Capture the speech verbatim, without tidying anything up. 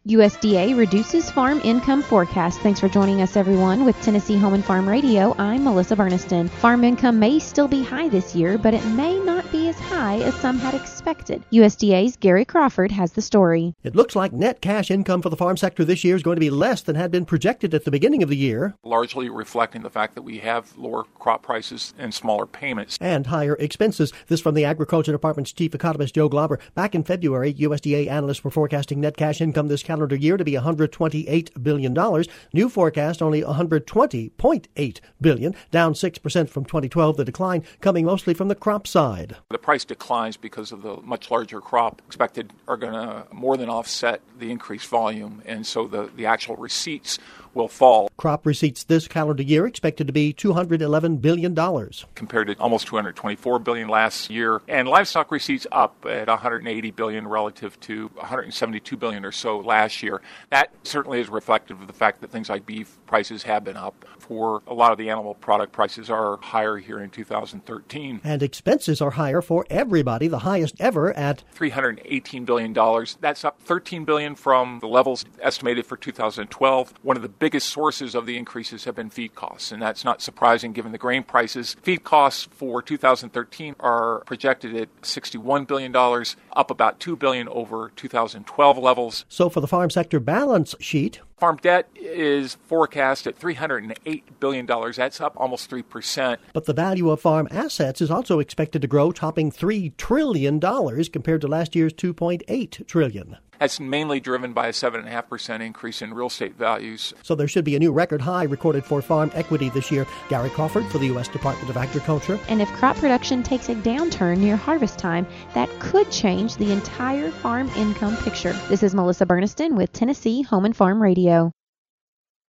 U S D A reduces farm income forecast. Thanks for joining us, everyone. With Tennessee Home and Farm Radio, I'm Melissa Berniston. Farm income may still be high this year, but it may not be as high as some had expected. U S D A's Gary Crawford has the story. It looks like net cash income for the farm sector this year is going to be less than had been projected at the beginning of the year. Largely reflecting the fact that we have lower crop prices and smaller payments. And higher expenses. This from the Agriculture Department's chief economist, Joe Glauber. Back in February, U S D A analysts were forecasting net cash income this calendar year to be one hundred twenty-eight billion dollars. New forecast only one hundred twenty point eight billion dollars, down six percent from twenty twelve, the decline coming mostly from the crop side. The price declines because of the much larger crop expected are going to more than offset the increased volume, and so the, the actual receipts will fall. Crop receipts this calendar year expected to be two hundred eleven billion dollars. Compared to almost two hundred twenty-four billion dollars last year. And livestock receipts up at one hundred eighty billion dollars relative to one hundred seventy-two billion dollars or so last year. That certainly is reflective of the fact that things like beef prices have been up. For a lot of the animal product, prices are higher here in two thousand thirteen. And expenses are higher for everybody, the highest ever at three hundred eighteen billion dollars. That's up thirteen billion dollars from the levels estimated for two thousand twelve. One of the biggest sources of the increases have been feed costs, and that's not surprising given the grain prices. Feed costs for two thousand thirteen are projected at sixty-one billion dollars, up about two billion dollars over two thousand twelve levels. So for the farm sector balance sheet, farm debt is forecast at three hundred eight billion dollars. That's up almost three percent. But the value of farm assets is also expected to grow, topping three trillion dollars compared to last year's two point eight trillion dollars. That's mainly driven by a seven point five percent increase in real estate values. So there should be a new record high recorded for farm equity this year. Gary Crawford for the U S Department of Agriculture. And if crop production takes a downturn near harvest time, that could change the entire farm income picture. This is Melissa Berniston with Tennessee Home and Farm Radio.